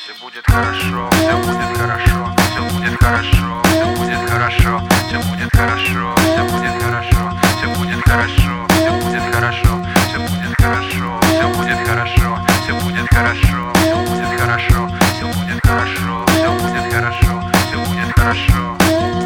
все будет хорошо, все будет хорошо, все будет хорошо, все будет хорошо, все будет хорошо, все будет хорошо, все будет хорошо, все будет хорошо, все будет хорошо, все будет хорошо, все будет хорошо, все будет хорошо, все будет хорошо, все будет хорошо, все будет хорошо.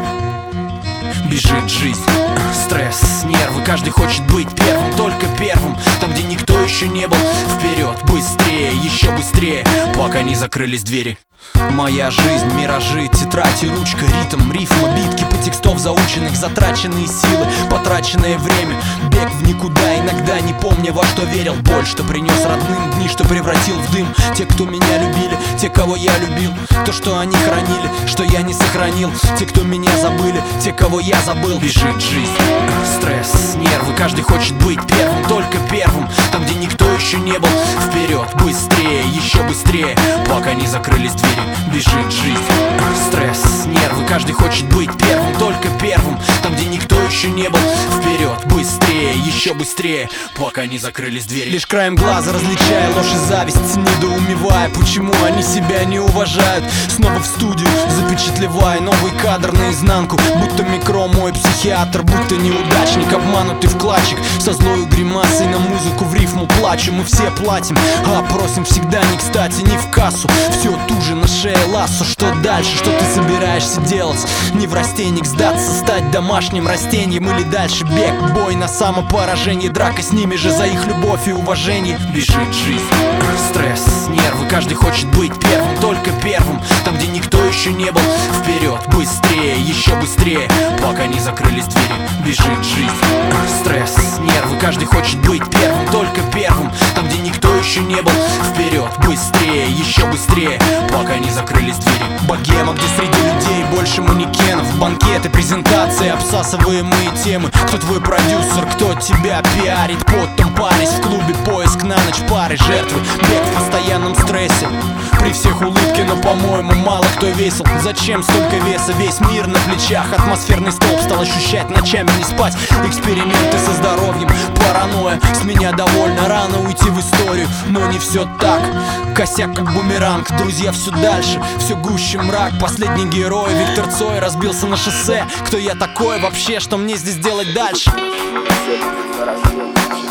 Бежит жизнь, стресс, нервы, каждый хочет быть первым, только первым. Там, где никто еще не был, вперед, быстрее, еще быстрее, пока не закрылись двери. Моя жизнь, миражи, тетрадь и ручка, ритм, рифма, битки по текстов заученных, затраченные силы, потраченное время, бег в никуда, иногда не помня, во что верил. Боль, что принес родным, дни, что превратил в дым. Те, кто меня любили, те, кого я любил, то, что они хранили, что я не сохранил. Те, кто меня забыли, те, кого я забыл. Бежит жизнь, стресс, нервы, каждый хочет быть первым, только первым. Там, где никто еще не был, вперед, быстрее, еще быстрее, пока не закрылись двери. Бежит жизнь, стресс, нервы, каждый хочет быть первым, только первым. Там, где никто еще не был, вперед, быстрее, еще быстрее, пока не закрылись двери. Лишь краем глаза различая ложь и зависть, недоумевая, почему они себя не уважают. Снова в студию, запечатлевая новый кадр наизнанку, будто микро мой психиатр, будто неудачник, обманутый вкладчик, со злою гримасой на музыку в рифму плачу. Мы все платим, а просим всегда не кстати, не в кассу. Все туже на шее лассо. Что дальше, что ты собираешься делать? Не в растенник сдаться, стать домашним растением, или дальше бег, бой на самопоражение, драка с ними же за их любовь и уважение. Бежит жизнь, стресс, нервы, каждый хочет быть первым, только первым. Там, где никто еще не был, вперед, быстрее, еще быстрее, пока не закрылись двери. Бежит жизнь, стресс, нервы, каждый хочет быть первым, только первым. Там, где никто еще не был, вперед, быстрее, еще быстрее, пока не закрылись двери. Богема, где среди людей больше манекенов, банкеты, презентации, обсасываемые темы. Кто твой продюсер, кто тебя пиарит? Потом парись в клубе, поиск на ночь пары, жертвы, бег в постоянном стрессе. При всех улыбки, но, по-моему, мало кто весел. Зачем столько веса? Весь мир на плечах. Атмосферный столб стал ощущать, ночами не спать. Эксперименты со здоровьем, паранойя. С меня довольно рано уйти в историю, но не все так. Косяк как бумеранг, друзья все дальше, все гуще мрак. Последний герой Виктор Цой разбился на шоссе. Кто я такой вообще, что мне здесь делать дальше? Все будет хорошо,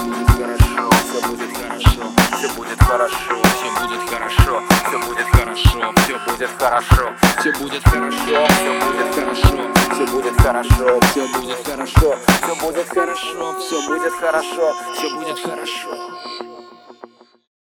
все будет хорошо, все будет хорошо, все будет хорошо, все будет хорошо, все будет хорошо, все будет хорошо, все будет хорошо, все будет хорошо, все будет хорошо, все будет хорошо, все будет хорошо, все будет хорошо.